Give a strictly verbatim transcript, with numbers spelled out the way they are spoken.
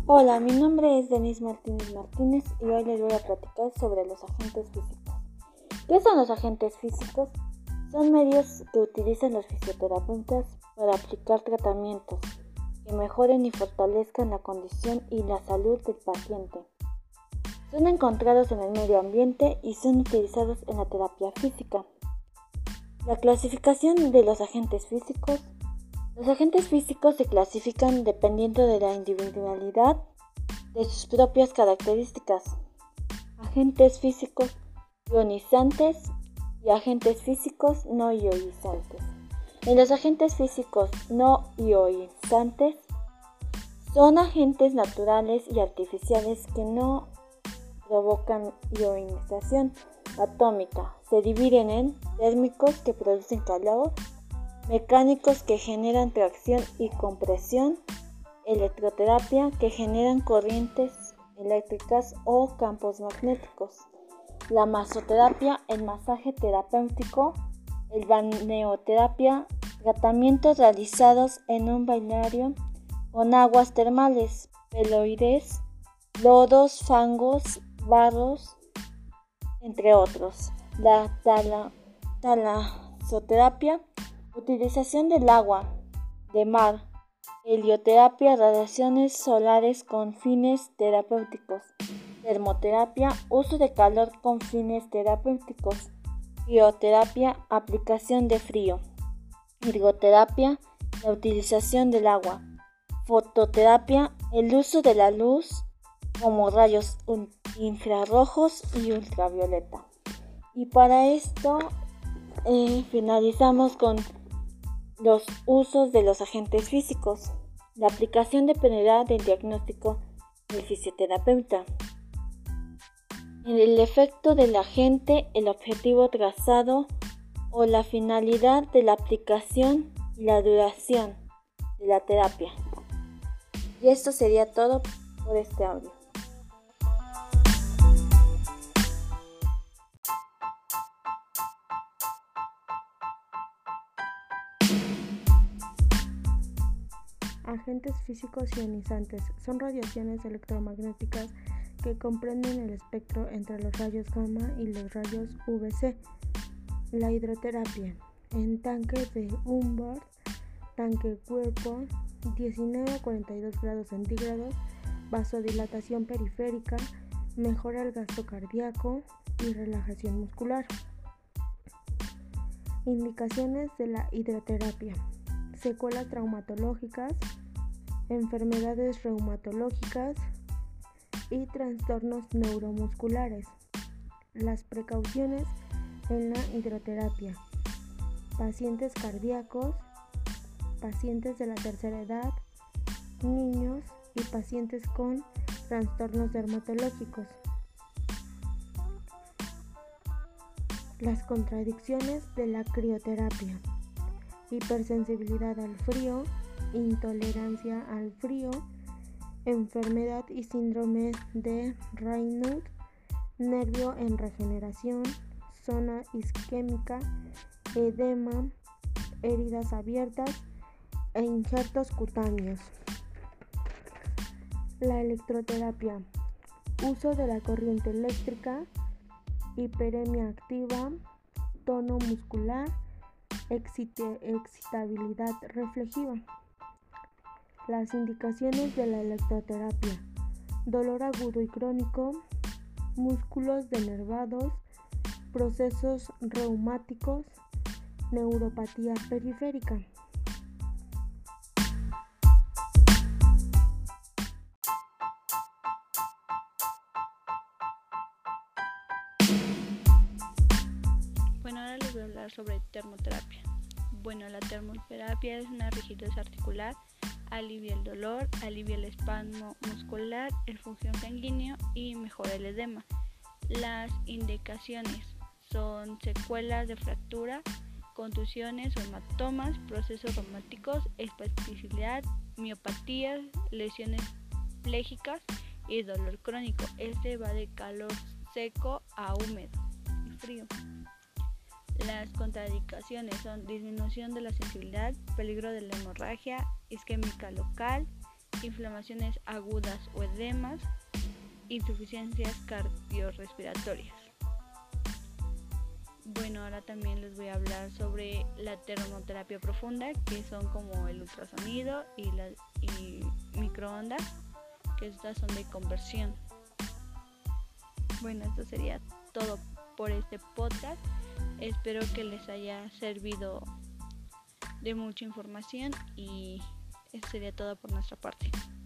Hola, mi nombre es Denise Martínez Martínez y hoy les voy a platicar sobre los agentes físicos. ¿Qué son los agentes físicos? Son medios que utilizan los fisioterapeutas para aplicar tratamientos que mejoren y fortalezcan la condición y la salud del paciente. Son encontrados en el medio ambiente y son utilizados en la terapia física. La clasificación de los agentes físicos. Los agentes físicos se clasifican dependiendo de la individualidad de sus propias características. Agentes físicos ionizantes y agentes físicos no ionizantes. En los agentes físicos no ionizantes son agentes naturales y artificiales que no provocan ionización atómica. Se dividen en térmicos que producen calor, mecánicos que generan tracción y compresión, electroterapia que generan corrientes eléctricas o campos magnéticos, la masoterapia, el masaje terapéutico, el balneoterapia, tratamientos realizados en un balneario con aguas termales, peloides, lodos, fangos, barros, entre otros. La tala, talasoterapia, utilización del agua de mar, helioterapia, radiaciones solares con fines terapéuticos, termoterapia, uso de calor con fines terapéuticos, crioterapia, aplicación de frío, hidroterapia, la utilización del agua, fototerapia, el uso de la luz como rayos infrarrojos y ultravioleta. Y para esto eh, finalizamos con los usos de los agentes físicos. La aplicación dependerá del diagnóstico del fisioterapeuta. En el efecto del agente, el objetivo trazado o la finalidad de la aplicación y la duración de la terapia. Y esto sería todo por este audio. Agentes físicos ionizantes son radiaciones electromagnéticas que comprenden el espectro entre los rayos gamma y los rayos U V C. La hidroterapia en tanque de Hubbard, tanque cuerpo, diecinueve a cuarenta y dos grados centígrados, vasodilatación periférica, mejora el gasto cardíaco y relajación muscular. Indicaciones de la hidroterapia: secuelas traumatológicas, enfermedades reumatológicas y trastornos neuromusculares. Las precauciones en la hidroterapia: pacientes cardíacos, pacientes de la tercera edad, niños y pacientes con trastornos dermatológicos. Las contradicciones de la crioterapia: hipersensibilidad al frío, intolerancia al frío, enfermedad y síndrome de Raynaud, nervio en regeneración, zona isquémica, edema, heridas abiertas e injertos cutáneos. La electroterapia: uso de la corriente eléctrica, hiperemia activa, tono muscular, excite- excitabilidad reflexiva. Las indicaciones de la electroterapia: dolor agudo y crónico, músculos denervados, procesos reumáticos, neuropatía periférica. Bueno, ahora les voy a hablar sobre termoterapia. Bueno, la termoterapia es una rigidez articular, alivia el dolor, alivia el espasmo muscular, el flujo sanguíneo y mejora el edema. Las indicaciones son secuelas de fractura, contusiones o hematomas, procesos reumáticos, espasticidad, miopatías, lesiones plégicas y dolor crónico. Este va de calor seco a húmedo y frío. Las contraindicaciones son disminución de la sensibilidad, peligro de la hemorragia isquémica local, inflamaciones agudas o edemas, insuficiencias cardiorrespiratorias. Bueno, ahora también les voy a hablar sobre la termoterapia profunda, que son como el ultrasonido y, la, y microondas, que estas son de conversión. Bueno, esto sería todo por este podcast. Espero que les haya servido de mucha información y esto sería todo por nuestra parte.